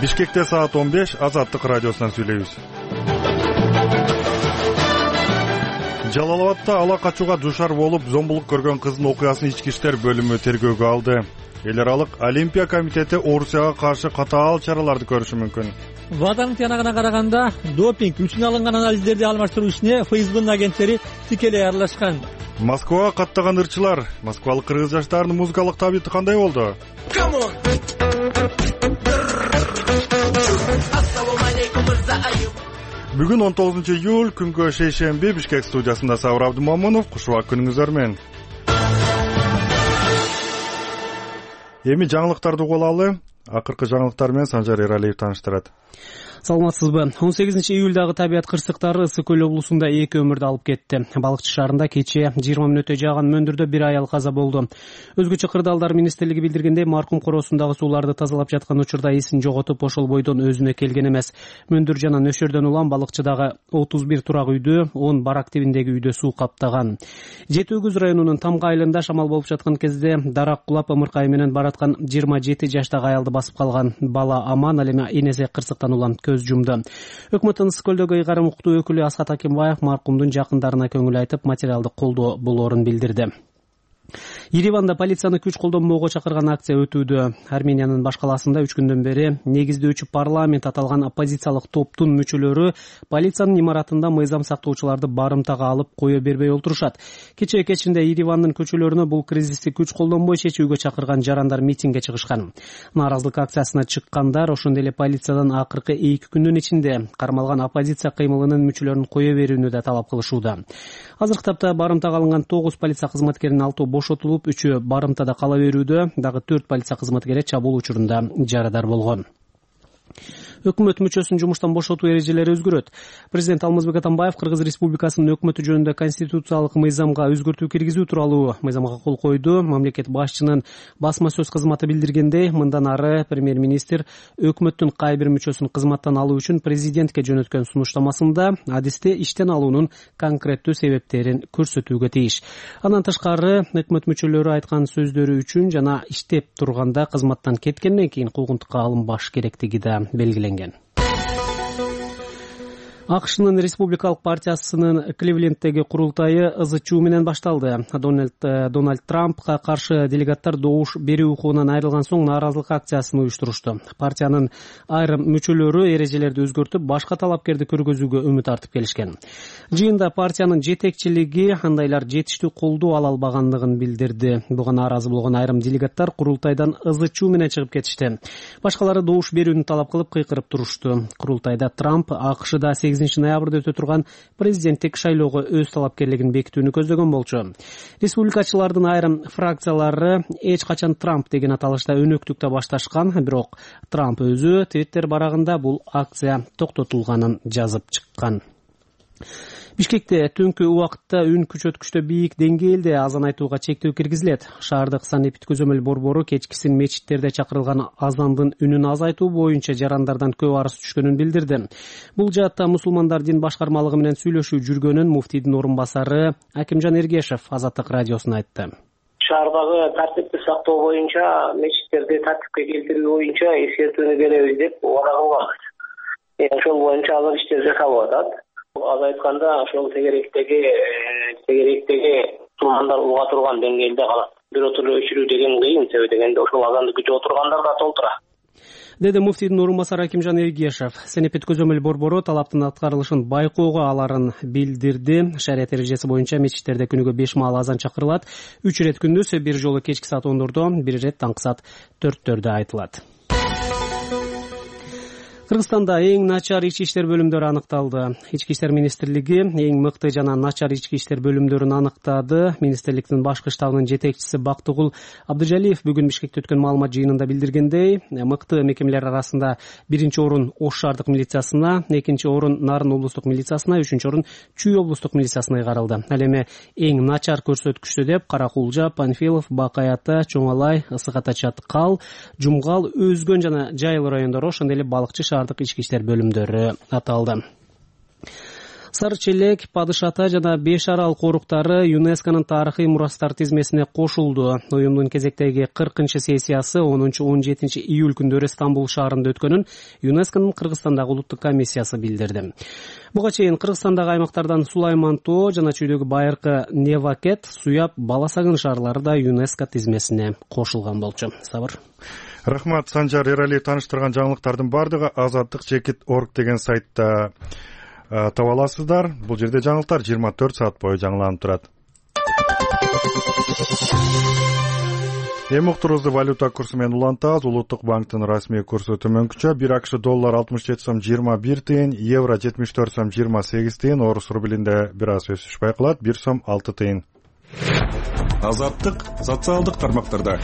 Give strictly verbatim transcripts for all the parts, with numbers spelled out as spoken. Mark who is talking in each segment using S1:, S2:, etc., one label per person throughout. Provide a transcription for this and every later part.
S1: Бишкекте саат он беш, Азаттык радиосунан сүйлөйбүз. Жалал Абадта ала качууга дуушар болуп, зомбулук көргөн кыздын окуясын ички иштер бөлүмү тергөөгө алды. Эл аралык Олимпия комитети Орусияга каршы катаал чараларды көрүшү мүмкүн.
S2: ВАДАнын тыянагына караганда, допинг үчүн алынган анализдерди алмаштыруу ишине ФСБнын агенттери тикелей аралашкан.
S1: Москвага каттаган ырчылар. Москвалык кыргыз жаштарынын музыкалык табити кандай болду? Бүгүн он тогузунчу июль, күнгө шейшемби, Бишкек студиясында Сабыр Абдымамунов. Кушубак күнүңүздөр менен. Эми жаңылыктарды угуп алалы. Акыркы жаңылыктар менен Санжар Эралиев тааныштырат.
S3: Саламатсызбы. он сегизинчи июлдагы табият кырсыктары Ысык көл облусунда эки өмүрдү алып кетти. Балыкчы шаарында кечээ жыйырма мүнөттөй жааган мөндүрдө бир аял каза болду. Өзгөчө Кырдаалдар министрлиги билдиргендей, маркум коросундагы сууларды тазалап жаткан учурда эсин жоготуп, ошол бойдон өзүнө келген эмес. Мөндүр жана нөшөрдөн улам балыкчыдагы отуз бир турак үйдү, он барак тибиндеги үйдө суу каптаган. Жети Өгүз районунун Тамга айылында шамал болуп жаткан кезде дарак кулап ымыркай менен бараткан жыйырма жети жаштагы аялды басып калган. Бала аман, ал эми энеси кырсыктан улам көз жумду. Өкмөттүн Ысык көлдөгү ыйгарым укуктуу өкүлү Асхат Акимбаев маркумдун жакындарына көңүл айтып, материалдык колдоо болоорун билдирди. Ереванда полицияны күч колдонбоого чакырган акция өтүүдө. Армениянын баш калаасында үч күндөн бери негиздөөчү парламент аталган оппозициялык топтун мүчөлөрү полициянын имаратында мыйзам сактоочуларды барымтага алып кое бербей олтурушат. Кечээ кечинде Еревандын көчөлөрүнө бул кризисти күч колдонбой чечүүгө чакырган жарандар митингге чыгышкан. Нааразылык акциясына чыккандар ошондой эле полициядан акыркы эки күндүн ичинде кармалган оппозиция кыймылынын мүчөлөрүн кое берүүнү да талап кылышууда. Азыркы тапта барымтага алынган тогуз полиция кызматкеринин алтоо бошотулуп, үчөө барымтада кала берүүдө, дагы төрт полиция кызматкери чабуул учурунда жарадар болгон. Өкмөт мүчөсүн жумуштан бошотуу эрежелери өзгөрөт. Президент Алмазбек Атамбаев Кыргыз Республикасынын өкмөтү жөнүндө конституциялык мыйзамга өзгөртүү киргизүү тууралуу мыйзамга кол койду. Мамлекет башчынын басма сөз кызматы билдиргендей, мындан ары премьер-министр өкмөттүн кай бир мүчөсүн кызматтан алуу үчүн президентке жөнөткөн сунуштамасында адисти иштен алуунун конкреттүү себептерин көрсөтүүгө тийиш. Андан тышкары өкмөт мүчөлөрү айткан сөздөрү үчүн жана иштеп турганда кызматтан кеткенден кийин куугунтукка алынбаш керектиги да белгиленген. АКШнын Республикалык партиясынын Кливленттеги курултайы ызы-чуу менен башталды. Дональд, Дональд Трампка каршы делегаттар добуш берүү укугунан айрылган соң нааразылык акциясын уюштурушту. Партиянын айрым мүчөлөрү эрежелерди өзгөртүп, башка талапкерди көргөзүүгө үмүт артып келишкен. Жыйында партиянын жетекчилиги андайлар жетиштүү колдоо ала албагандыгын билдирди. Буга нааразы болгон айрым делегаттар курултайдан ызы-чуу менен чыгып кетишти. Башкалары добуш берүүнү талап кылып кыйкырып турушту. Курултайда Трамп АКШда сегизинчи ноябрда өтө турган президенттик шайлоого өз талапкерлигин бекитүүнү көздөгөн болчу. Республикачылардын айрым фракциялары эч качан Трамп деген аталышта өнөктүктө башташкан, бирок Трамп өзү Твиттер барагында бул акция токтотулганын жазып чыккан. Бишкекте түнкү убакытта үн күчөткүчтө бийик деңгээлде азан айтууга чектөө киргизилет. Шаардык санэпид көзөмөл борбору кечкисин мечиттерде чакырылган азандын үнүн азайтуу боюнча жарандардан көп арыз түшкөнүн билдирди. Бул жаатта мусулмандар дин башкармалыгы менен сүйлөшүү жүргөнүн муфтийдин орун басары Акимжан Эргешев Азаттык радиосуна айтты.
S4: Шаардагы тартипти сактоо боюнча, мечиттерди тартипке келтирүү боюнча эскертүүнү беребиз деп убада кылганбыз. Ошол боюнча азыр иштер жасалып атат. Az ayтканда ошол тегеректеги тегеректеги мусулмандар уга турган деңгээлде калат. Биротур өчүрүү деген кыйын, себеби дегенде ошол азанды күтүп отургандар да толтура.
S3: Деди муфтийдин орун басары Акимжан Эргешев. Сенепет көзөмөл борбору талаптын аткарылышын байкоого аларын билдирди. Шарият эрежеси боюнча мечиттерде күнүгө беш маал азан чакырылат. үч ирет күндүз, бир жолу кечки саат ондордо, бир ирет таңкы саат төрттөрдө айтылат. Кыргызстанда эң начар ички иштер бөлүмдөрү аныкталды. Ички иштер министрлиги эң мыкты жана начар ички иштер бөлүмдөрүн аныктады. Министрликтин башкы штабынын жетекчиси Бактыгул Абдыжалиев бүгүн Бишкекте өткөн маалымат жыйынында билдиргендей, мыкты мекемелер арасында биринчи орун Ош шаардык милициясына, экинчи орун Нарын облустук милициясына, үчүнчү орун Чүй облустук милициясына ыйгарылды. Ал эми эң начар көрсөткүчтө деп Каракулжа, Панфилов, Бакай Ата, Чоңалай, Ысык Ата Чаткал, Жумгал, Өзгөн жана Жайыл райондору, ошондой эле Балыкчы шаардык ички иштер бөлүмдөрү аталды. Сары челек, Падыш ата жана Беш арал коруктары ЮНЕСКОнун тарыхый мурастар тизмесине кошулду. Уюмдун кезектеги кыркынчы сессиясы онунчу он жетинчи июль күндөрү Стамбул шаарында өткөнүн ЮНЕСКОнун Кыргызстандагы улуттук комиссиясы билдирди. Буга чейин Кыргызстандагы аймактардан Сулайман Тоо жана чүйдөгү байыркы Невакет, Суяб, Баласагын шаарлары да ЮНЕСКо тизмесине кошулган болчу. Сабыр.
S1: Рахмат, Санжар Эрали. Тааныштырган жаңылыктардын бардыгы азаттык чекит точка орг деген сайтта таба аласыздар. Бул жерде жаңылыктар жыйырма төрт саат бою жаңыланып турат. Эми уктуруубузду валюта курсу менен улантабыз. Улуттук банктын расмий курсу төмөнкүчө. бир акш доллар алтымыш жети сом жыйырма бир тыйын, евро жетимиш төрт сом жыйырма сегиз тыйын, орус рублинде бир аз өсүш байкалат, бир сом алты тыйын. Азаттык социалдык тармактарда.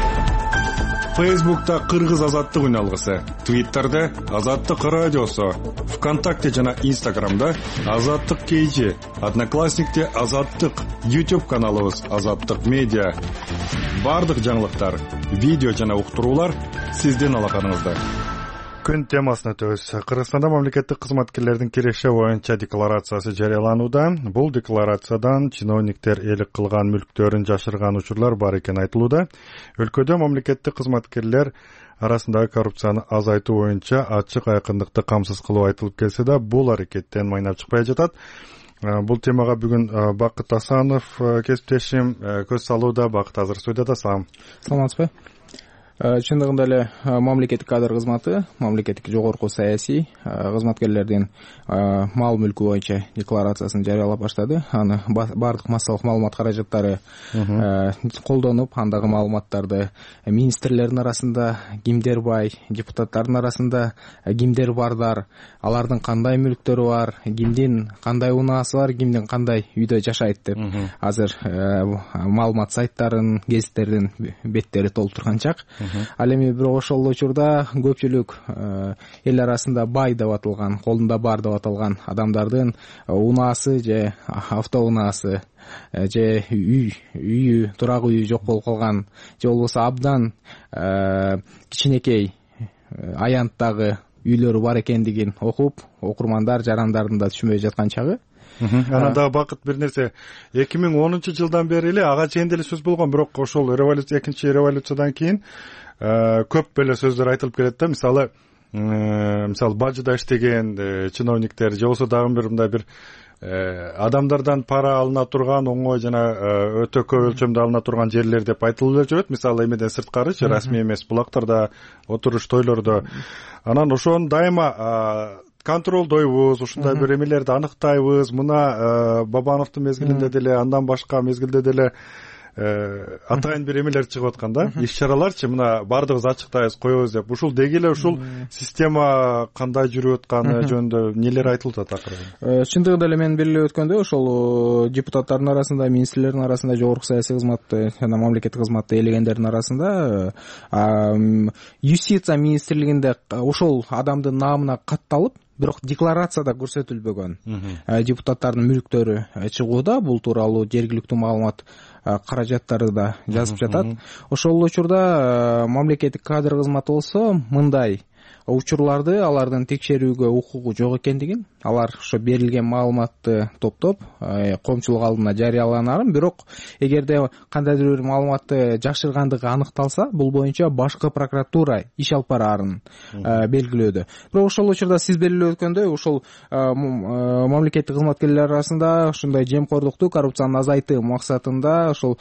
S1: Фейсбукта Кыргыз азаттык үналгысы, Твиттерде Азаттык радиосу, ВКонтакте жана Инстаграмда Азаттык кейжи, Одноклассникте Азаттык, YouTube каналыбыз Азаттык медиа. Бардык жаңылыктар, видео жана уктуруулар сиздин алаканыңызда. Күн темасына өтөбүз. Кыргызстанда мамлекеттик кызматкерлердин киреши боюнча декларациясы жарыяланууда. Бул декларациядан чиновниктер элик кылган мүлктөрүн жашырган учурлар бар экени айтылууда. Өлкөдө мамлекеттик кызматкерлер арасындагы коррупцияны азайтуу боюнча ачык айкындыкты камсыз кылуу айтылып келсе да, бул аракеттен майнап чыкпай жатат. Бул темага бүгүн Бакыт Асанов кесиптешим көз салууда. Бакыт азыр студияда. Салам.
S5: Саламатсызбы? Чындыгында эле мамлекеттик кадр кызматы, мамлекеттик жогорку саясий кызматкерлердин мал мүлкү боюнча декларациясын жарыялап баштады. Аны бардык массалык маалымат каражаттары колдонуп, андагы маалыматтарды министрлердин арасында кимдер бай, депутаттардын арасында кимдер бардар, алардын кандай мүлктөрү бар, кимдин кандай унаасы бар, кимдин кандай үйдө жашайт деп азыр маалымат сайттарын, гезиттердин беттери толтурган чак. Ал эми бирок ошол учурда көпчүлүк эл арасында бай деп аталган, колунда бар деп аталган адамдардын унаасы же автоунаасы же үй, үйү, турак үйү жок болуп калган, же болбосо абдан кичинекей аянттагы үйлөрү бар экендигин окуп, окурмандар, жарандардын да түшүнбөй жаткан чагы.
S1: Анан дагы Бакыт бир нерсе, эки миң онунчу жылдан бери эле ага чейин деле сөз болгон, бирок ошол революция, экинчи революциядан кийин көп эле сөздөр айтылып келет да. Мисалы, мисалы бажыда иштеген чиновниктер же болсо дагы бир мындай бир адамдардан пара алына турган, оңой жана өтө көп өлчөмдө алына турган жерлер деп айтылып жүрөт. Мисалы эмеден сырткарычы, расмий эмес булактарда, отуруш тойлордо. Анан ошону дайыма контролдойбуз, ушундай бир эмелерди аныктайбыз. Мына Бабановдун мезгилинде деле, андан башка мезгилде деле атайын бир эмелер чыгып аткан да. Иш-чараларчы мына бардыгыбыз ачыктайбыз, коебуз деп. Ушул деги эле ушул система кандай жүрүп атканы жөнүндө нелер айтылып атат акыры?
S5: Чындыгында эле мен белгилеп өткөндөй, ошол депутаттардын арасында, министрлердин арасында, жогорку саясий кызматты жана мамлекеттик кызматты ээлегендердин арасында юстиция министрлигинде ошол адамдын наамына катталып, бирок декларацияда көрсөтүлбөгөн депутаттардын мүлктөрү чыгууда. Бул тууралуу жергиликтүү маалымат каражаттары да жазып жатат. Ошол учурда мамлекеттик кадр кызматы болсо мындай учурларды алардын текшерүүгө укугу жок экендигин, алар ошо берилген маалыматты топтоп коомчулук алдына жарыяланаарын, бирок эгерде кандайдыр бир маалыматты жашыргандыгы аныкталса, бул боюнча башкы прокуратура иш алып бараарын белгилөөдө. Бирок ошол учурда сиз белгилеп өткөндөй, ошол мамлекеттик кызматкерлер арасында ушундай жемкорлукту, коррупцияны азайтуу максатында ошол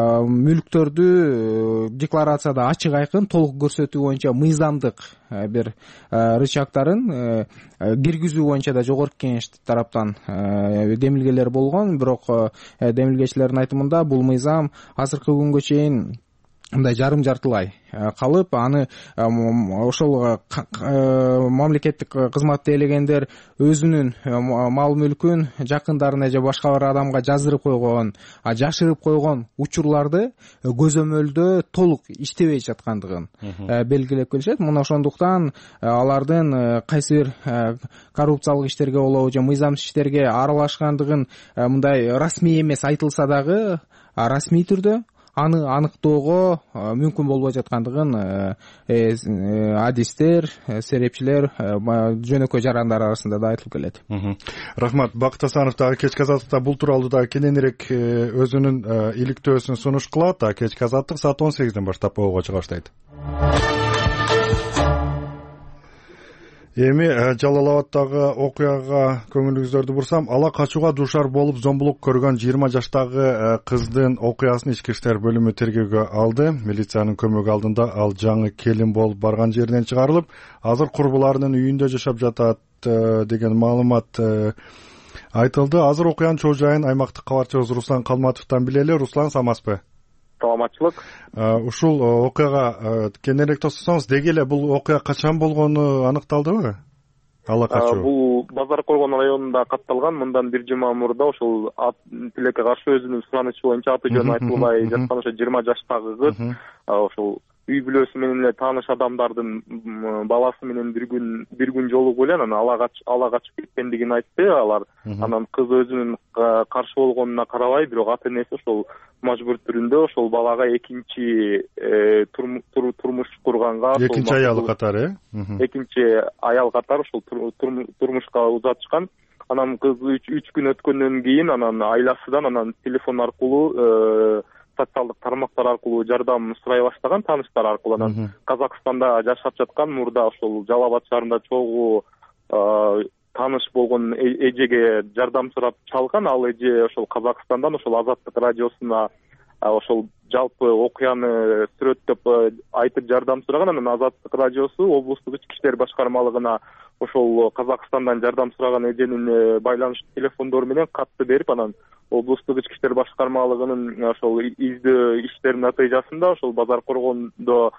S5: мүлктөрдү декларацияда ачык айкын толук көрсөтүү боюнча мыйзамдык бир рычагтарын киргизүү боюнча да жогорку кеңеш тараптан демилгелер болгон. Бирок демилгечилердин айтымында бул мыйзам азыркы күнгө чейин мындай жарым жартылай калып, аны ошол мамлекеттик кызматты ээлегендер өзүнүн мал мүлкүн жакындарына же башка бир адамга жаздырып койгон, а жашырып койгон учурларды көзөмөлдөө толук иштебей жаткандыгын белгилеп келишет. Мына ошондуктан алардын кайсы бир коррупциялык иштерге болобу же мыйзамсыз иштерге аралашкандыгын мындай расмий эмес айтылса дагы, расмий түрдө аны аныктоого мүмкүн болбой жаткандыгын адистер, серепчилер, жөнөкөй жарандар арасында да айтылып келет.
S1: Рахмат. Бакыт Асанов дагы кечки азаттыкта бул тууралуу дагы кененирээк өзүнүн иликтөөсүн сунуш кылат. Кечки азаттык саат он сегизден баштап ого чыга баштайт. Эми Жалал Абадтагы окуяга көңүлүңүздөрдү бурсам, ала качууга дуушар болуп зомбулук көргөн жыйырма жаштагы кыздын окуясын ички иштер бөлүмү тергөөгө алды. Милициянын көмөгү алдында ал жаңы келин болуп барган жеринен чыгарылып, азыр курбуларынын үйүндө жашап жатат деген маалымат айтылды. Азыр окуянын чоо жайын аймактык кабарчыбыз Руслан Калматовдон билели. Руслан, саламатсызбы?
S6: Саламатчылык.
S1: Ушул окуяга кененирээк токтолсоңуз, деги эле бул окуя качан болгону аныкталдыбы? Ала качуу.
S6: Бул Базар Койгон районунда катталган. Мындан бир жума мурда ошол тилекке каршы өзүнүн суранычы боюнча аты жөнү айтылбай жаткан ошо жыйырма жаштагы кыз ошол үй бүлөсү менен эле тааныш адамдардын баласы менен бир күн бир күн жолугуп эле анан ала качып кеткендигин айтты. Алар анан кыз өзүнүн каршы болгонуна карабай, бирок ата энеси ошол мажбур түрүндө ошол балага экинчи турмуш курганга,
S1: экинчи аял катары,
S6: э? Экинчи аял катары ошол турмушка узатышкан. Анан кыз үч күн өткөндөн кийин анан айласыдан анан телефон аркылуу, социалдык тармактар аркылуу жардам сурай баштаган, тааныштар аркылуу. Анан Казакстанда жашап жаткан мурда ошол Жалал Абад шаарында чогуу тааныш болгон эжеге жардам сурап чалган. Ал эже ошол Казакстандан ошол Азаттык радиосуна ошол жалпы окуяны сүрөттөп айтып жардам сураган. Анан Азаттык радиосу облустук ички иштер башкармалыгына ошол Казакстандан жардам сураган эженин байланыш телефондору менен катты берип, анан облустук ички иштер башкармалыгынын ошол издөө иштеринин натыйжасында ошол Базар Койгондо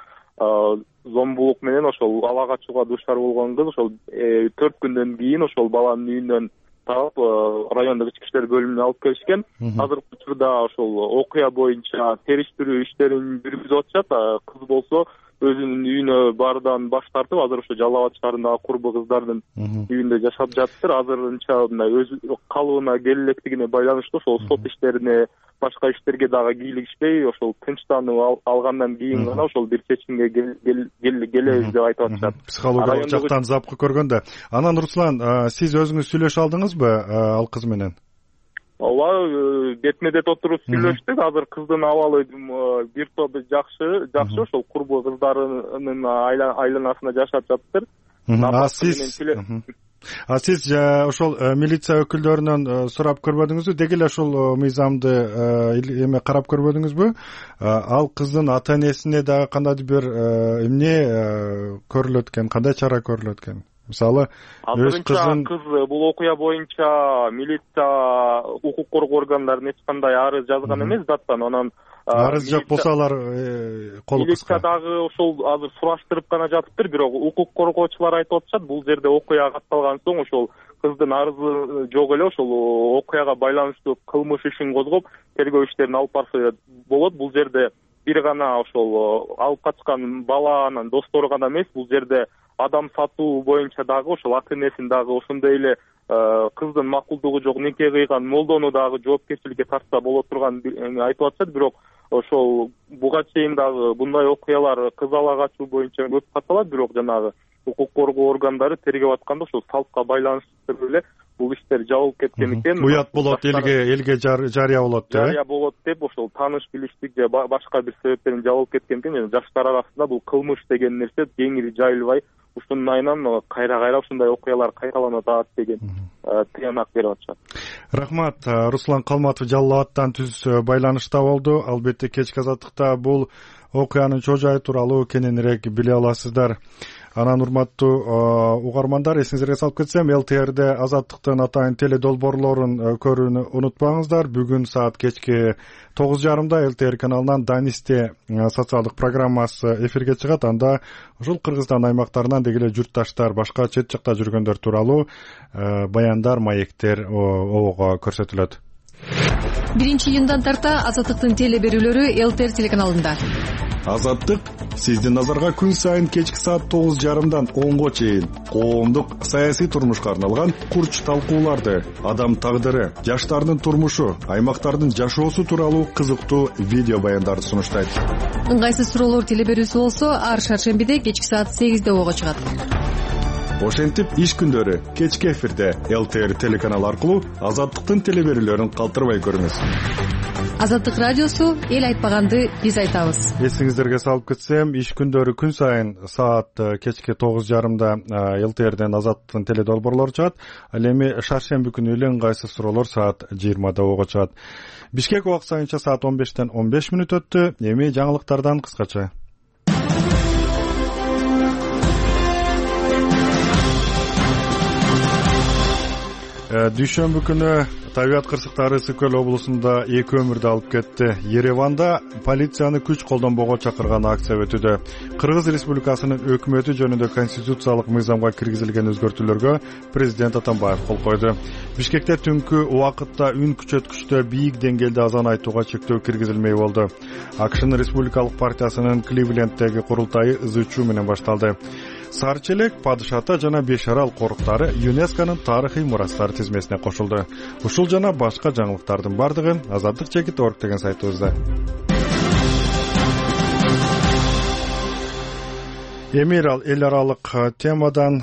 S6: зомбулук менен ошол ала качууга дуушар болгон кыз ошол төрт күндөн кийин ошол баланын үйүнөн таап райондук ички иштер бөлүмүнө алып келишкен. Азыркы учурда ошол окуя боюнча териштирүү иштерин жүргүзүп атышат. Кыз болсо өзүнүн үйүнө баардан баш тартып, азыр ошо Жалал Абад шаарындагы курбу кыздардын үйүндө жашап жатыптыр. Азырынча мындай өз калыбына келе электигине байланыштуу ошол сот иштерине, башка иштерге дагы кийлигишпей, ошол тынчтанып алгандан кийин гана ошол бир чечимге келебиз деп айтып атышат.
S1: Психологиялык жактан запкы көргөндө. Анан Руслан, сиз өзүңүз сүйлөшө алдыңызбы ал кыз менен?
S6: Ооба, бетме бет отуруп сүйлөштүк. Азыр кыздын абалы бир топ жакшы, жакшы ошол курбу кыздарынын айланасында жашап жатыптыр.
S1: А сиз А сиз ошол милиция өкүлдөрүнөн сурап көрбөдүңүзбү? Деги эле ошол мыйзамды эме карап көрбөдүңүзбү? Ал кыздын ата энесине дагы кандайдыр бир эмне көрүлөт экен, кандай чара көрүлөт экен? Мисалы, өз кызын
S6: кыз бул окуя боюнча милиция, укук коргоо органдарына эч кандай арыз жазган эмес даттан. Анан
S1: арыз жок болсо алар колу кыска.
S6: Милиция дагы ошол азыр сураштырып гана жатыптыр, бирок укук коргоочулар айтып атышат, бул жерде окуя катталган соң ошол кыздын арызы жок эле, ошол окуяга байланыштуу кылмыш ишин козгоп, тергөө иштерин алып барса болот. Бул жерде бир гана ошол алып качкан баланын достору гана эмес, бул жерде адам сатуу боюнча дагы ошол ата энесин дагы ошондой эле кыздын макулдугу жок нике кыйган молдону дагы жоопкерчиликке тартса боло турган айтып атышат. Бирок ошол буга чейин дагы бундай окуялар кыз ала качуу боюнча көп катталат, бирок жанагы укук коргоо органдары тергеп атканда ошол салтка байланыштуу эле бул иштер жабылып кеткен экен.
S1: Уят болот, элге элге жарыя болот деп.
S6: Жарыя болот деп ошол тааныш билиштик же башка бир себептерден жабылып кеткен экен. Жана жаштар арасында бул кылмыш деген нерсе кеңири жайылбай, ушунун айынан кайра-кайра ушундай окуялар кайталанып атат деген тыянак берип атышат.
S1: Рахмат. Руслан Калматов Жалал Абадтан түз байланышта болду. Албетте кечки азаттыкта бул окуянын чоо жайы тууралуу кененирээк биле аласыздар. Анан урматтуу угармандар, эсиңизге салып кетсем, эл ти эрде Азаттыктын атайын теле долбоорлорун көрүүнү унутпаңыздар. Бүгүн саат кечки тогуз жарымда эл ти эр каналынан Данисте социалдык программасы эфирге чыгат. Анда ушул Кыргызстан аймактарынан деги эле журтташтар, башка чет жакта жүргөндөр тууралуу баяндар, маектер обого көрсөтүлөт.
S7: биринчи июндан тарта Азаттыктын теле берүүлөрү эл ти эр телеканалында.
S8: Азаттык
S1: Сиздин назарга күн сайын кечки саат тогуз жарымдан онго чейин коомдук саясий турмушка арналган курч талкууларды, адам тагдыры, жаштардын турмушу, аймактардын жашоосу тууралуу кызыктуу видео баяндарды сунуштайт.
S7: Ыңгайсыз суроолор теле берүүсү болсо ар шаршембиде кечки саат сегизде ого чыгат.
S1: Ошентип иш күндөрү кечки эфирде эл ти эр телеканалы аркылуу Азаттыктын теле берүүлөрүн калтырбай көрүңүз.
S7: Азаттык радиосу эл айтпаганды биз айтабыз.
S1: Эсиңиздерге салып кетсем, иш күндөрү күн сайын саат кечки тогуз жарымда эл ти эрден Азаттыктын теле долбоорлору чыгат. Ал эми шаршемби күнү эле ыңгайсыз суроолор саат жыйырмада ого чыгат. Бишкек убак сайынча саат он бештен он беш мүнөт өттү. Эми жаңылыктардан кыскача. Дүйшөмбү күнү табият кырсыктары Сыкөл облусунда эки өмүрдү алып кетти. Ереванда полицияны күч колдонбоого чакырган акция өтүүдө. Кыргыз Республикасынын өкмөтү жөнүндө конституциялык мыйзамга киргизилген өзгөртүүлөргө президент Атамбаев кол койду. Бишкекте түнкү убакытта үн күчөткүчтө бийик деңгээлде азан айтууга чектөө киргизилмей болду. АКШнын Республикалык партиясынын Кливленттеги курултайы ызы чуу менен башталды. Сарчелек, Падышата жана Бешарал коруктары ЮНЕСКОнун тарыхый мурастар тизмесине кошулду. Ушул жана башка жаңылыктардын бардыгы Азаттык чекит точка орг деген сайтыбызда. Эмирал эл аралык темадан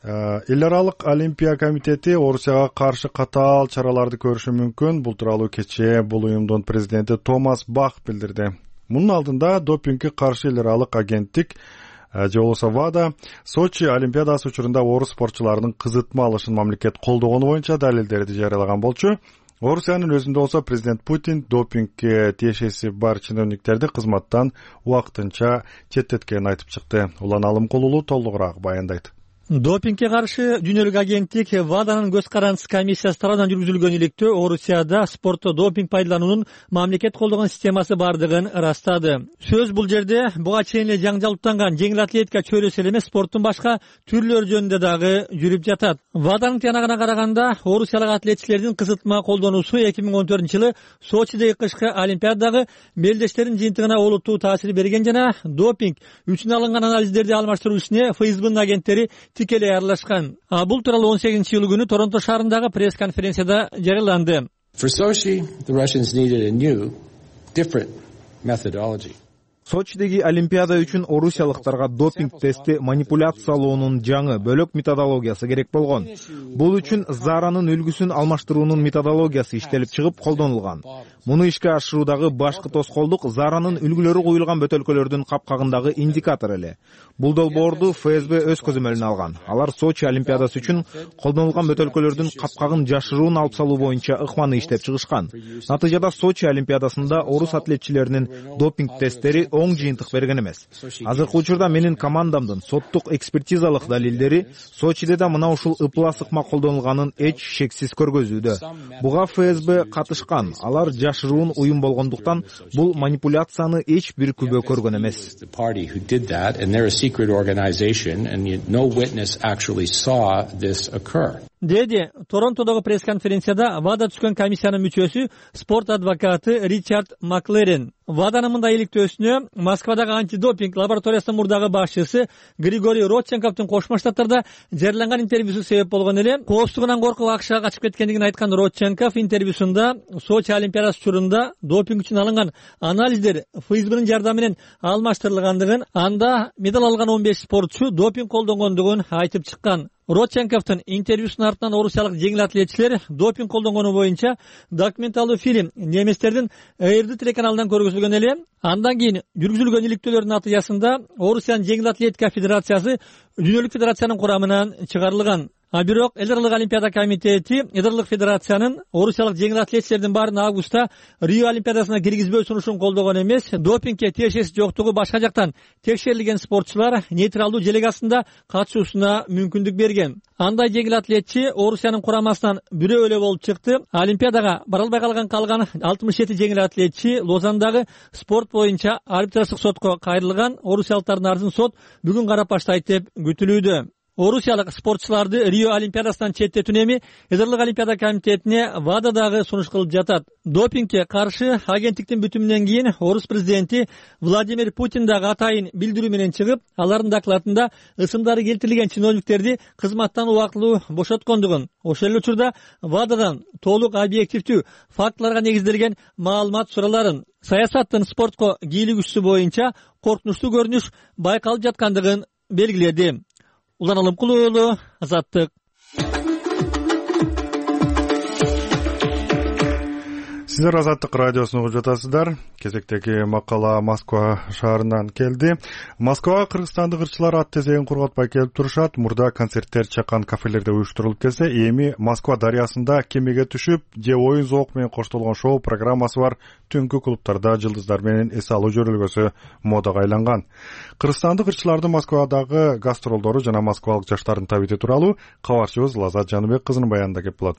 S1: эл аралык Олимпия комитети Орусияга каршы катаал чараларды көрүшү мүмкүн. Бул тууралуу кечээ бул уюмдун президенти Томас Бах билдирди. Мунун алдында допингге каршы эл аралык агенттик же болбосо ВАДА Сочи Олимпиадасы учурунда орус спортчуларынын кызытма алышын мамлекет колдогону боюнча далилдерди жарыялаган болчу. Орусиянын өзүндө болсо президент Путин допингге тиешеси бар чиновниктерди кызматтан убактынча четтеткенин айтып чыкты. Улан Алымкулулу толугураак баяндайт.
S2: Допингге каршы дүйнөлүк агенттик ВАДАнын көз карандысы комиссиясы тарабынан жүргүзүлгөн иликтөө Орусияда спортто допинг пайдалануунун мамлекет колдогон системасы бардыгын ырастады. Сөз бул жерде буга чейин эле жаңжалыктанган жеңил атлетика чөйрөсү эле эмес, спорттун башка түрлөрү жөнүндө дагы жүрүп жатат. ВАДАнын тыянагына караганда, орусиялык атлетчилердин кызытма колдонуусу эки миң он төртүнчү жылы Сочидеги кышкы Олимпиададагы мелдештердин жыйынтыгына олуттуу таасир берген жана допинг үчүн алынган анализдерди алмаштыруу ишине ФСБнын агенттери тикелей аралашкан. А бул тууралуу он сегизинчи июль күнү Торонто шаарындагы пресс-конференцияда жарыяланды.
S8: For Sochi, the Russians needed a new, different methodology.
S5: Сочидеги Олимпиада үчүн орусиялыктарга допинг тести манипуляциялоонун жаңы бөлөк методологиясы керек болгон. Бул үчүн Заранын үлгүсүн алмаштыруунун методологиясы иштелип чыгып колдонулган. Муну ишке ашыруудагы башкы тоскоолдук Заранын үлгүлөрү куюлган бөтөлкөлөрдүн капкагындагы индикатор эле. Бул долбоорду ФСБ өз көзөмөлүнө алган. Алар Сочи Олимпиадасы үчүн колдонулган бөтөлкөлөрдүн капкагын жашыруун алып салуу боюнча ыкманы иштеп чыгышкан. Натыйжада Сочи Олимпиадасында орус атлетчилеринин допинг тесттери оң жыйынтык берген эмес. Азыркы учурда менин командамдын соттук экспертизалык далилдери Сочиде да мына ушул ыплас ыкма колдонулганын эч шексиз көргөзүүдө. Буга ФСБ катышкан. Алар жашыруун уюм болгондуктан бул манипуляцияны эч бир күбө көргөн эмес.
S2: Деди Торонтодогу пресс-конференцияда ВАДА түшкөн комиссиянын мүчөсү, спорт адвокаты Ричард Маклерен. ВАДАнын мындай иликтөөсүнө Москвадагы антидопинг лабораториясынын мурдагы башчысы Григорий Родченковдун Кошмо Штаттарда жарыяланган интервьюсу себеп болгон эле. Коопсуздугунан коркуп АКШга качып кеткендигин айткан Родченков интервьюсунда Сочи Олимпиадасы учурунда допинг үчүн алынган анализдер ФСБнын жардамы менен алмаштырылгандыгын, анда медаль алган он беш спортчу допинг колдонгондугун айтып чыккан. Родченковдун интервьюсунун артынан орусиялык жеңил атлетчилер допинг колдонгону боюнча документалдуу фильм немистердин ЭРД телеканалынан көргөзүлгөн эле. Андан кийин жүргүзүлгөн иликтөөлөрдүн натыйжасында Орусиянын жеңил атлетика федерациясы дүйнөлүк федерациянын курамынан чыгарылган. А бирок эл аралык Олимпиада комитети Эдерлык федерациянын орусиялык жеңил атлетчилердин баарын августта Рио Олимпиадасына киргизбөө сунушун колдогон эмес, допингге тиешеси жоктугу башка жактан текшерилген спортчулар нейтралдуу делегациясында катышуусуна мүмкүндүк берген. Андай жеңил атлетчи Орусиянын курамасынан бирөө эле болуп чыкты. Олимпиадага бара албай калган калган алтымыш жети жеңил атлетчи Лозандагы спорт боюнча арбитраждык сотко кайрылган. Орусиялыктардын арызын сот бүгүн карап баштайт деп күтүлүүдө. орусиялык спортчуларды Рио олимпиадасынан четтетүүнү эми Эдерлик олимпиада комитетине ВАДАдагы сунуш кылып жатат. Допингге каршы агенттиктин бүтүмүнөн кийин орус президенти Владимир Путин дагы атайын билдирүү менен чыгып, алардын докладында ысымдары келтирилген чиновниктерди кызматтан убактылуу бошоткондугун, ошол эле учурда ВАДАдан толук объективдүү фактыларга негизделген маалымат сураларын, саясаттын спортко кийлигүүсү боюнча коркунучтуу көрүнүш байкалып жаткандыгын белгиледи. Улан Алымкулуу уулу, Азаттык.
S1: Сиздер Азаттык радиосун угуп жатасыздар. Кезектеги макала Москва шаарынан келди. Москвага кыргызстандык ырчылар ат тезегин кургатпай келип турушат. Мурда концерттер чакан кафелерде уюштурулуп келсе, эми Москва дарыясында кемеге түшүп, же оюн зоок менен коштолгон шоу программасы бар түнкү клубтарда жылдыздар менен эс алуу жөрөлгөсү модага айланган. Кыргызстандык ырчылардын Москвадагы гастролдору жана москвалык жаштардын табити тууралуу кабарчыбыз Лазат Жаныбек кызынын баянында кеп болот.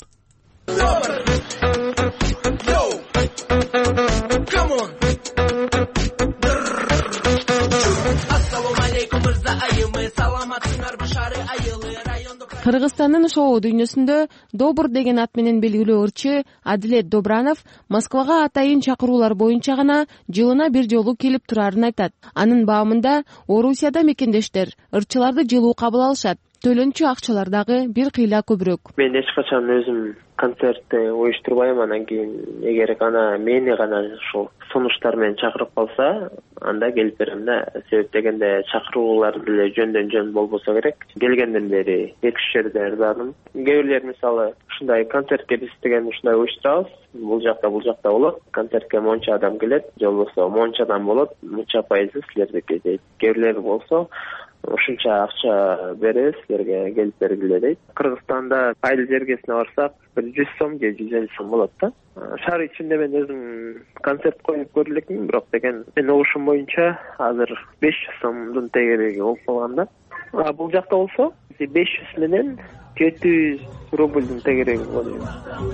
S9: Кыргызстандын шоу дүйнөсүндө Добур деген ат менен белгилүү ырчы Адилет Добранов Москвага атайын чакыруулар боюнча гана жылына бир жолу келип турарын айтат. Анын баамында Орусияда мекендештер ырчыларды жылуу кабыл алышат. Төлөнчү акчалар дагы бир кыйла көбүрөөк.
S4: Мен эч качан өзүм концертти уюштурбайм. Анан кийин эгер гана мени гана ушул сунуштар менен чакырып калса, анда келип берем да. Себеп дегенде чакыруулар деле жөндөн жөн болбосо керек. Келгенден бери эки үч жерде ырдадым. Кээ бирлер мисалы ушундай концертке биз деген ушундай уюштурабыз. Бул жакта бул жакта болот. Концертке монча адам келет, же болбосо монча адам болот. Мынча пайызы силердики дейт. Кээ бирлер болсо ушунча акча беребиз, силерге келип бергиле дейт. Кыргызстанда айыл жергесине барсак бир жүз сом же жүз элүү сом болот да. Шаар ичинде мен өзүм концерт коюп көрө элекмин, бирок деген мен угушум боюнча азыр беш жүз сомдун тегереги болуп калган да. А бул жакта болсо беш жүз менен жети жүз рубльдун тегереги болот.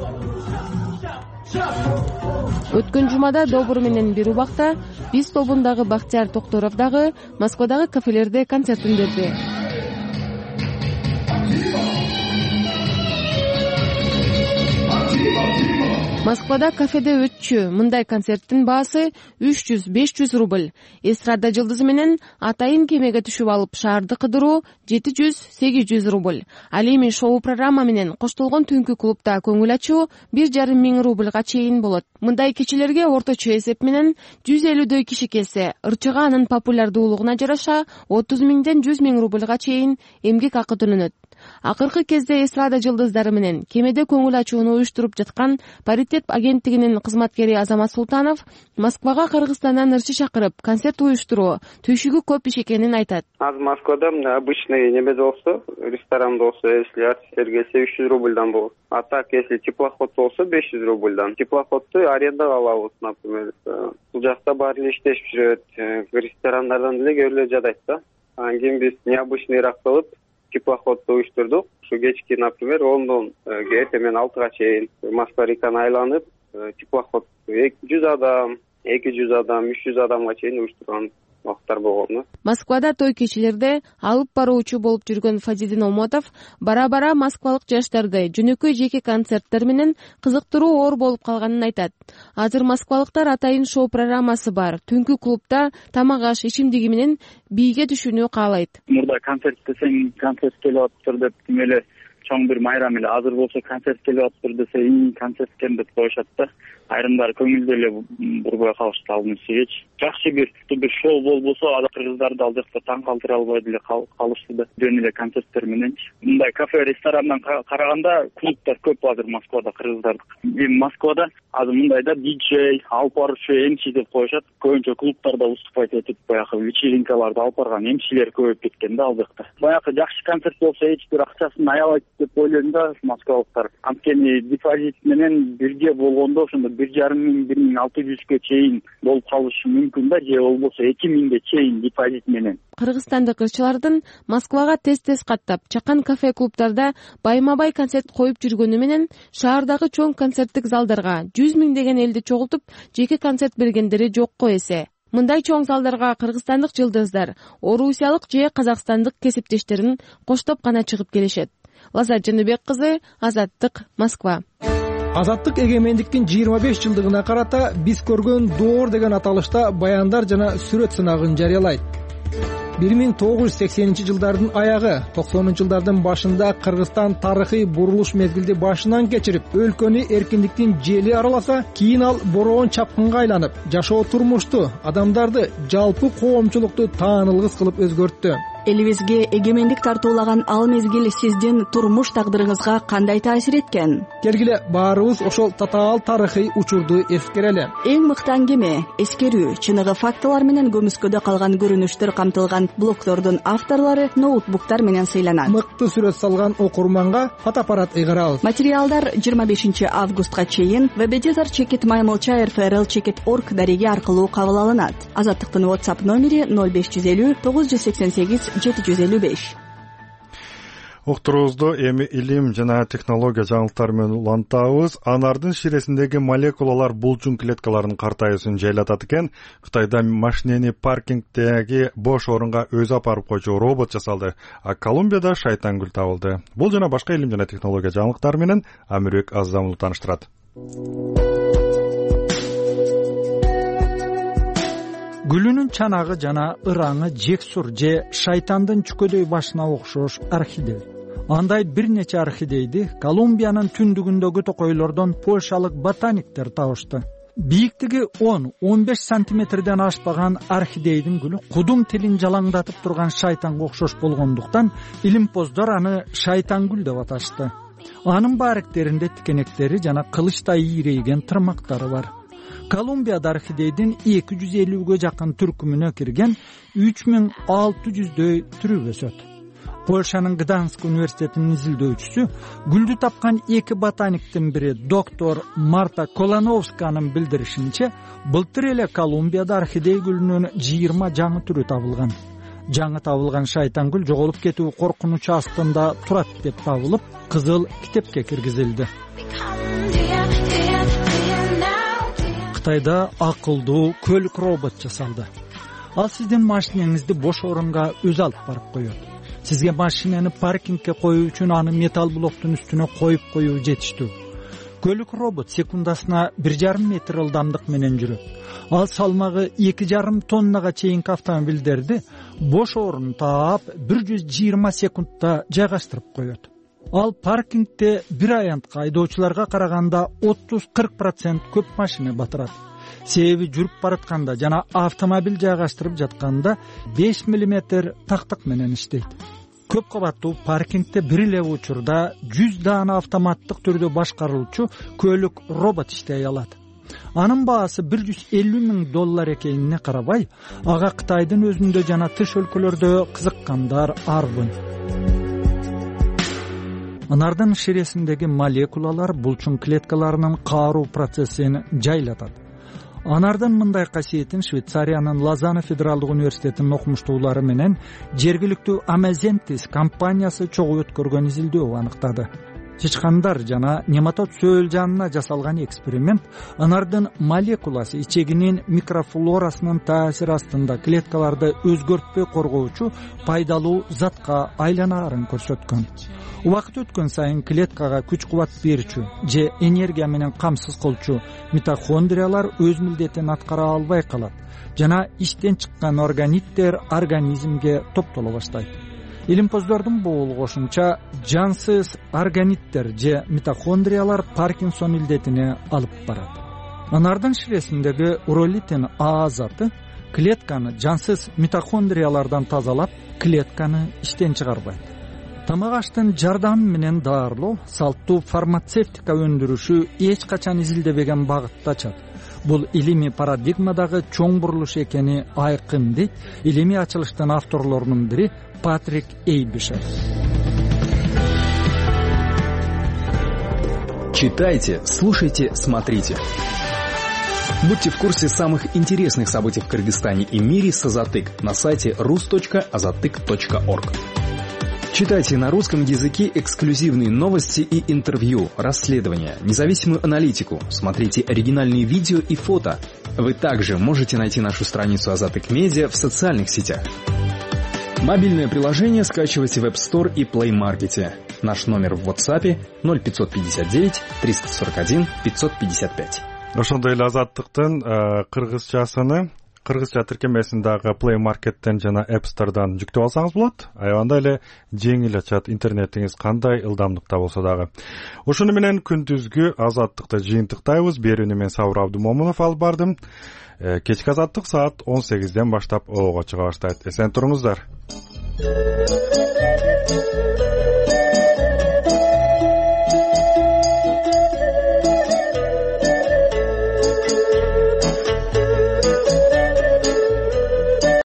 S9: Өткөн жумада Добур менен бир убакта биз тобундагы Бактияр Токторов дагы Москвадагы кафелерде концертин берди. Москвада кафеде өтчү мындай концерттин баасы үч жүз беш жүз рубль. Эстрада жылдызы менен атайын кемеге түшүп алып шаарды кыдыруу жети жүз сегиз жүз рубль. Ал эми шоу программа менен коштолгон түнкү клубда көңүл ачуу бир жарым миң рубльга чейин болот. Мындай кечелерге орточо эсеп менен жүз элүүдөй киши келсе, ырчыга анын популярдуулугуна жараша отуз миңден жүз миң рубльга чейин эмгек акы төлөнөт. Акыркы кезде эстрада жылдыздары менен кемеде көңүл ачууну уюштуруп жаткан Паритет агенттигинин кызматкери Азамат Султанов Москвага Кыргызстандан ырчы чакырып концерт уюштуруу түйшүгү көп иш экенин айтат.
S10: Азыр Москвада обычный немеде болсо, ресторанда болсо, если артисттер келсе үч жүз рубльдан болот. А так, если теплоход болсо беш жүз рубльдан. Теплоходду арендага алабыз, например. Бул жакта баары эле иштешип жүрөт. Ресторандардан деле көрүлө жадайт да. Анан кийин биз необычныйраак кылып теплоходду уюштурдук. Ушу кечки, например, ондон эртең алтыга чейин Москва-реканы айланып, теплоход жүз адам, эки жүз адам, үч жүз адамга чейин уюштурган убакыттар болгон.
S9: Москвада той кечелерде алып баруучу болуп жүргөн Фазидин Омотов бара-бара москвалык жаштарды жөнөкөй жеке концерттер менен кызыктыруу оор болуп калганын айтат. Азыр москвалыктар атайын шоу программасы бар. Түнкү клубда тамак аш ичимдиги менен бийге түшүүнү каалайт.
S11: Мурда концерт десең, концерт келип атыптыр деп ким эле чоң бир майрам эле. Азыр болсо концерт келип атыптыр десе, ий концерт экен деп коюшат да. Айрымдары көңүлдө эле бурбай калышты алдын сиречи. Жакшы бир бир шоу болбосо, ада кыргыздарды ал жакта таң калтыра албай деле калышты да. Жөн эле концерттер мененчи. Мындай кафе, ресторандан караганда клубтар көп азыр Москвада кыргыздардык. Эми Москвада азыр мындайда диджей, алып баруучу эмчи деп коюшат. Көбүнчө клубтарда выступать этип, баягы вечеринкаларды алып барган эмчилер көбөйүп кеткен да ал жакта. Баягы жакшы концерт болсо эч бир акчасын аябайт деп ойлойм да москвалыктар. Анткени депозит менен бирге болгондо ошондо бир жарым миң, бир миң алты жүзгө чейин болуп калышы мүмкүн да, же болбосо эки миңге чейин депозит менен.
S9: Кыргызстандык ырчылардын Москвага тез-тез каттап, чакан кафе-клубтарда байма-бай концерт коюп жүргөнү менен шаардагы чоң концерттик залдарга жүз миңдеген элди чогултуп, жеке концерт бергендери жокко эсе. Мындай чоң залдарга кыргызстандык жылдыздар, орусиялык же казакстандык кесиптештерин коштоп гана чыгып келишет. Лазат Жаныбек кызы, Азаттык, Москва.
S12: Азаттык эгемендиктин жыйырма беш жылдыгына карата биз көргөн доор деген аталышта баяндар жана сүрөт сынагын жарыялайт. бир миң тогуз жүз сексенинчи жылдардын аягы, токсонунчу жылдардын башында Кыргызстан тарыхый бурулуш мезгилди башынан кечирип, өлкөнү эркиндиктин жели араласа, кийин ал бороон чапкынга айланып, жашоо турмушту, адамдарды, жалпы коомчулукту таанылгыс кылып өзгөрттү.
S13: Элибизге эгемендик тартуулаган ал мезгил сиздин турмуш тагдырыңызга кандай таасир эткен?
S12: Келгиле баарыбыз ошол татаал тарыхый учурду эскерели.
S13: Эң мыкты аңгеме, эскерүү, чыныгы фактылар менен көмүскөдө калган көрүнүштөр камтылган блогдордун авторлору ноутбуктар менен сыйланат.
S12: Мыкты сүрөт салган окурманга фотоаппарат ыйгарабыз.
S13: Материалдар жыйырма бешинчи августка чейин веб-эдитор чекит маймылча эр эф эр эл чекит точка орг дареги аркылуу кабыл алынат. Азаттыктын WhatsApp номери ноль беш жүз элүү тогуз жүз сексен сегиз жети жүз элүү беш.
S1: Уктуруубузду эми илим жана технология жаңылыктары менен улантабыз. Анардын ширесиндеги молекулалар булчун клеткаларынын картайышын жайлатат экен. Кытайда машинени паркингдеги бош орунга өзү апарып койчу робот жасалды. А Колумбияда шайтан гүл табылды. Бул жана башка илим жана технология жаңылыктары менен Амирбек Аздамов тааныштырат.
S14: Гүлүнүн чанагы жана ыраңы жексур же шайтандын чүкөдөй башына окшош орхидей. Андай бир нече орхидейди Колумбиянын түндүгүндөгү токойлордон польшалык ботаниктер табышты. Бийиктиги он он беш сантиметрден ашпаган орхидейдин гүлү кудум тилин жалаңдатып турган шайтанга окшош болгондуктан илимпоздор аны шайтан гүл деп аташты. Анын баректеринде тикенектери жана кылычтай ийрейген тырмактары бар. Колумбияда орхидейдин эки жүз элүүгө жакын түркүмүнө кирген үч миң алты жүздөй түрү өсөт. Польшанын Гданьск университетинин изилдөөчүсү гүлдү тапкан эки ботаниктин бири доктор Марта Колановсканын билдиришинче, былтыр эле Колумбияда орхидей гүлүнүн жыйырма жаңы түрү табылган. Жаңы табылган шайтан гүл жоголуп кетүү коркунучу астында турат деп табылып, кызыл китепке киргизилди. Кытайда акылдуу көлүк робот жасалды. Ал сиздин машинеңизди бош орунга өзү алып барып коет. Сизге машинени паркингге коюу үчүн аны металл блоктун үстүнө коюп коюу жетиштүү. Көлүк робот секундасына бир жарым метр ылдамдык менен жүрөт. Ал салмагы эки жарым тоннага чейинки автомобилдерди бош орун таап бир жүз жыйырма секундта жайгаштырып коет. Ал паркингде бир аянтка айдоочуларга караганда отуз кырк процент көп машина батырат. Себеби жүрүп баратканда жана автомобиль жайгаштырып жатканда беш миллиметр тактык менен иштейт. Көп кабаттуу паркингде бир эле учурда жүз даана автоматтык түрдө башкарылчу көлүк робот иштей алат. Анын баасы бир жүз элүү миң доллар экенине карабай, ага Кытайдын өзүндө жана тыш өлкөлөрдө кызыккандар арбын. Анардын ширесиндеги молекулалар булчун клеткаларынын кааруу процессин жайлатат. Анардын мындай касиетин Швейцариянын Лозанна федералдык университетинин окумуштуулары менен жергиликтүү Amazentис компаниясы чогуу өткөргөн изилдөө аныктады. Чычкандар жана нематод сөөл жанына жасалган эксперимент анардын молекуласы ичегинин микрофлорасынын таасир астында клеткаларды өзгөртпөй коргоочу пайдалуу затка айланаарын көрсөткөн. Убакыт өткөн сайын клеткага күч кубат берүүчү же энергия менен камсыз кылчу митохондриялар өз милдетин аткара албай калат жана иштен чыккан органиттер организмге топтоло баштайт. Илимпоздордун боолгошунча жансыз органиттер же митохондриялар Паркинсон илдетине алып барат. Анардын ширесиндеги уролитин А заты клетканы жансыз митохондриялардан тазалап, клетканы иштен чыгарбайт. Тамак аштын жардамы менен даарылоо салттуу фармацевтика өндүрүшү эч качан изилдебеген багытта ачат. Бул илимий парадигмадагы чоң бурулуш экени айкын дейт илимий ачылыштын авторлорунун бири Патрик Эйбишер.
S15: Читайте, слушайте, смотрите. Будьте в курсе самых интересных событий в Кыргызстане и мире с Азатык на сайте рус точка азатык точка орг. Читайте на русском языке эксклюзивные новости и интервью, расследования, независимую аналитику. Смотрите оригинальные видео и фото. Вы также можете найти нашу страницу Азатык Медиа в социальных сетях. Мобильное приложение скачивайте в App Store и Play Market. Наш номер в WhatsApp ноль пятьсот пятьдесят девять триста сорок один пятьсот пятьдесят пять.
S1: Ошондой эле Азаттыктын кыргызчасыны кыргызча тиркемесиндагы Play Market'ten жана App Store'дан жүктөп алсаңыз болот. Аябанда эле жеңил ачат интернетиңиз кандай ылдамдыкта болсо дагы. Ушуну менен күндүзгү Азаттыкты жыйынтыктайбыз. Берүүнү мен Сабыр Абдумомунов алып бардым. Кечки Азаттык саат он сегизден баштап оого чыга баштайт. Эсен туруңуздар.